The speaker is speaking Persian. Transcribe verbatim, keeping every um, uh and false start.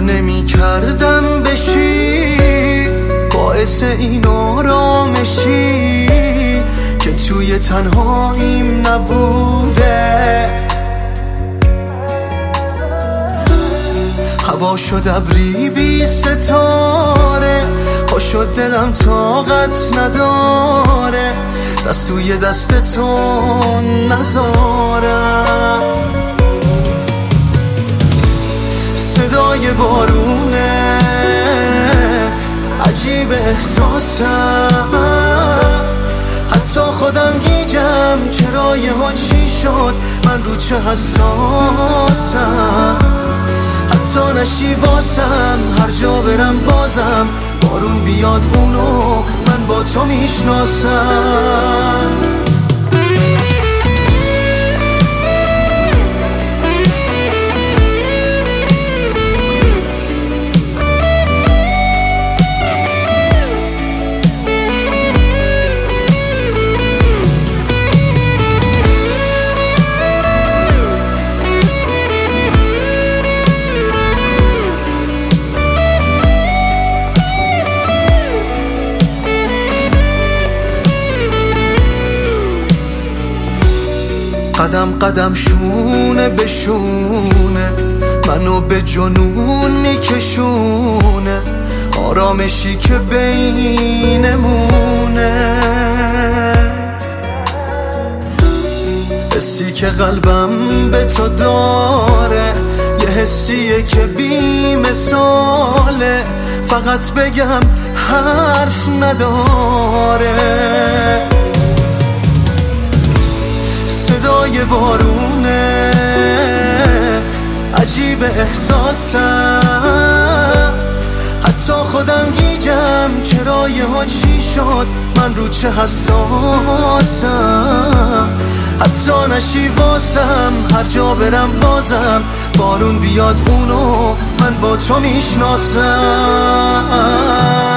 نمی کردم بشی باعث این آرامشی که توی تنهاییم نبوده. هوا شد ابری بی ستاره، پا شد دلم طاقت نداره، دست توی دست تو نذارم. صدای بارونه عجیب احساسم، حتی خودم گیجم چرا یه ها چی شد، من رو چه حساسم. حتی نشی واسم هر جا برم بازم، بارون بیاد اونو من با تو میشناسم. قدم قدم شونه به شونه منو به جنون میکشونه، آرامشی که بینمونه، حسی که قلبم به تو داره، یه حسیه که بی مثاله، فقط بگم حرف نداره. صدای بارونه عجیب احساسم، حتی خودم گیجم چرا یه ها چی شد، من رو چه حساسم. حتی نشی واسم هر جا برم بازم، بارون بیاد اونو من با تو میشناسم.